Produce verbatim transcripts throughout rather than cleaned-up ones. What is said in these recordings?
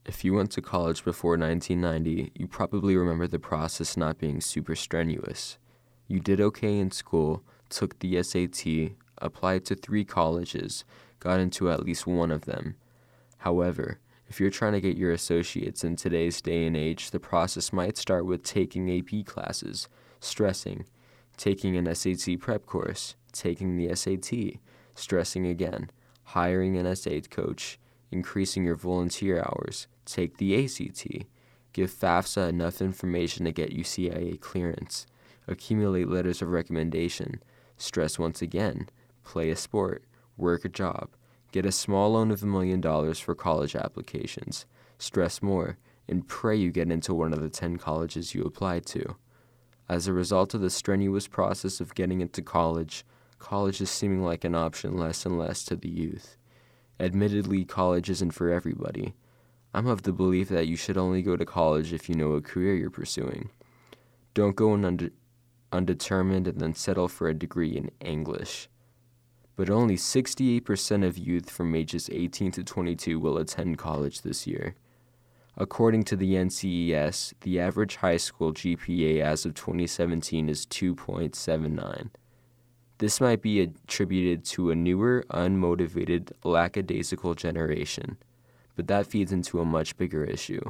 If you went to college before nineteen ninety, you probably remember the process not being super strenuous. You did okay in school, took the S A T, applied to three colleges, got into at least one of them. However, if you're trying to get your associates in today's day and age, the process might start with taking A P classes, stressing, taking an S A T prep course, taking the S A T, stressing again, hiring an S A T coach, increasing your volunteer hours, take the A C T, give FAFSA enough information to get you C I A clearance, accumulate letters of recommendation, stress once again, play a sport, work a job, get a small loan of a million dollars for college applications, stress more, and pray you get into one of the ten colleges you applied to. As a result of the strenuous process of getting into college, college is seeming like an option less and less to the youth. Admittedly, college isn't for everybody. I'm of the belief that you should only go to college if you know what career you're pursuing. Don't go in unde- undetermined and then settle for a degree in English. But only sixty-eight percent of youth from ages eighteen to twenty-two will attend college this year. According to the N C E S, the average high school G P A as of twenty seventeen is two point seven nine. This might be attributed to a newer, unmotivated, lackadaisical generation, but that feeds into a much bigger issue.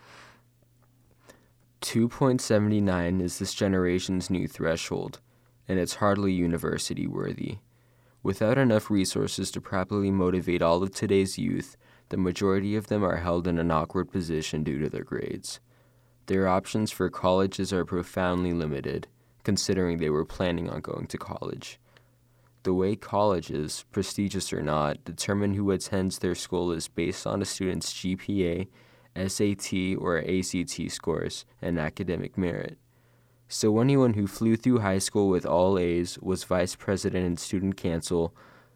two point seven nine is this generation's new threshold, and it's hardly university-worthy. Without enough resources to properly motivate all of today's youth, the majority of them are held in an awkward position due to their grades. Their options for colleges are profoundly limited, considering they were planning on going to college. The way colleges, prestigious or not, determine who attends their school is based on a student's G P A, S A T, or A C T scores, and academic merit. So anyone who flew through high school with all A's, was vice president in student council,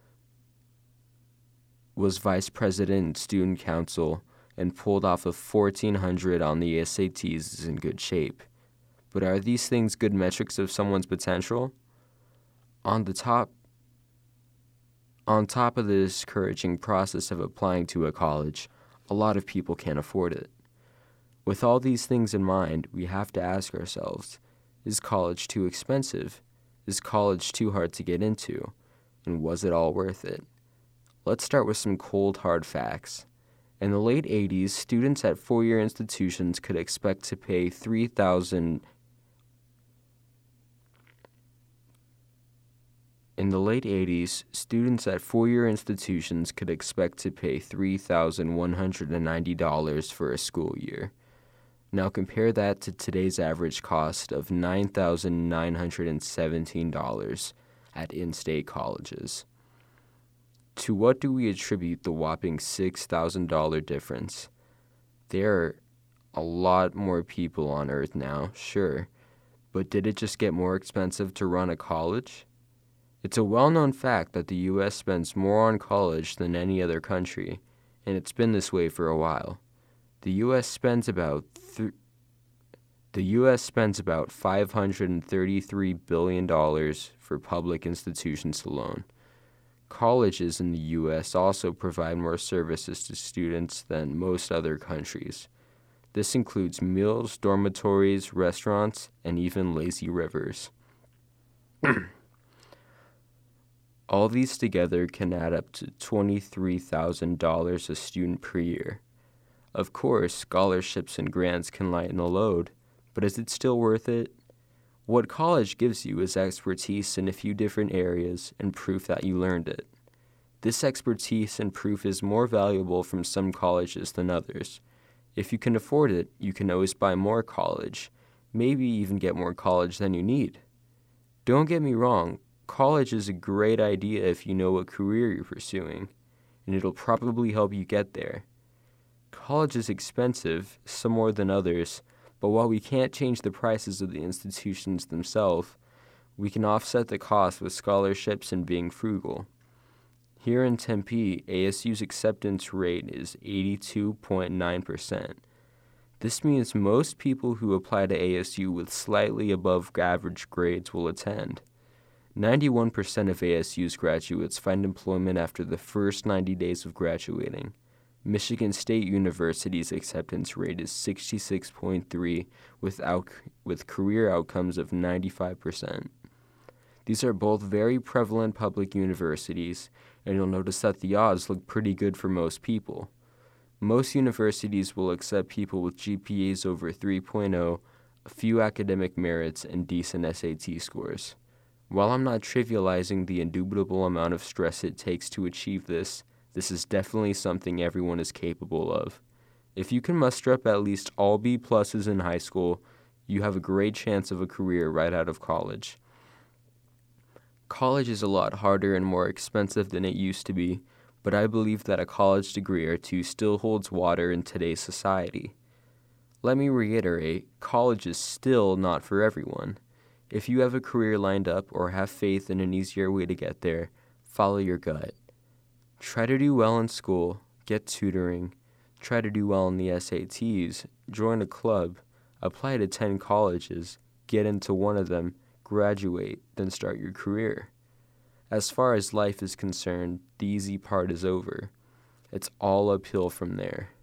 was vice president in student council, and pulled off a fourteen hundred on the S A Ts is in good shape. But are these things good metrics of someone's potential? On the top On top of the discouraging process of applying to a college, a lot of people can't afford it. With all these things in mind, we have to ask ourselves, is college too expensive? Is college too hard to get into? And was it all worth it? Let's start with some cold, hard facts. In the late eighties, students at four-year institutions could expect to pay three thousand dollars In the late eighties, students at four-year institutions could expect to pay three thousand one hundred ninety dollars for a school year. Now compare that to today's average cost of nine thousand nine hundred seventeen dollars at in-state colleges. To what do we attribute the whopping six thousand dollars difference? There are a lot more people on Earth now, sure, but did it just get more expensive to run a college? It's a well-known fact that the U S spends more on college than any other country, and it's been this way for a while. The U S spends about th- the U S spends about five hundred thirty-three billion dollars for public institutions alone. Colleges in the U S also provide more services to students than most other countries. This includes meals, dormitories, restaurants, and even lazy rivers. All these together can add up to twenty-three thousand dollars a student per year. Of course, scholarships and grants can lighten the load, but is it still worth it? What college gives you is expertise in a few different areas and proof that you learned it. This expertise and proof is more valuable from some colleges than others. If you can afford it, you can always buy more college, maybe even get more college than you need. Don't get me wrong, college is a great idea if you know what career you're pursuing, and it'll probably help you get there. College is expensive, some more than others, but while we can't change the prices of the institutions themselves, we can offset the cost with scholarships and being frugal. Here in Tempe, A S U's acceptance rate is eighty-two point nine percent. This means most people who apply to A S U with slightly above average grades will attend. ninety-one percent of A S U's graduates find employment after the first ninety days of graduating. Michigan State University's acceptance rate is sixty-six point three with, out- with career outcomes of ninety-five percent. These are both very prevalent public universities, and you'll notice that the odds look pretty good for most people. Most universities will accept people with G P As over three point oh, a few academic merits, and decent S A T scores. While I'm not trivializing the indubitable amount of stress it takes to achieve this, this is definitely something everyone is capable of. If you can muster up at least all B pluses in high school, you have a great chance of a career right out of college. College is a lot harder and more expensive than it used to be, but I believe that a college degree or two still holds water in today's society. Let me reiterate, college is still not for everyone. If you have a career lined up or have faith in an easier way to get there, follow your gut. Try to do well in school, get tutoring, try to do well in the S A Ts, join a club, apply to ten colleges, get into one of them, graduate, then start your career. As far as life is concerned, the easy part is over. It's all uphill from there.